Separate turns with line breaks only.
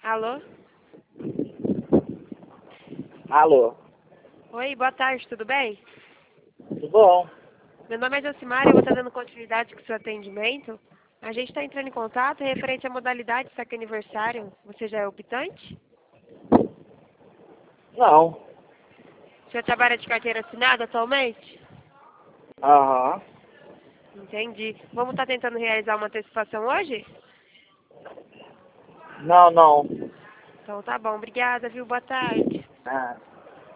Alô?
Alô,
Oi, boa tarde, tudo bem?
tudo bom?
Meu nome é Josimar e eu vou estar dando continuidade com o seu atendimento. A gente está entrando em contato referente à modalidade saque aniversário. Você já é optante?
Não.
O senhor trabalha de carteira assinada atualmente?
Aham.
Entendi. Vamos estar tentando realizar uma antecipação hoje?
Não, não.
Então tá bom, obrigada, viu? Boa tarde.
Ah.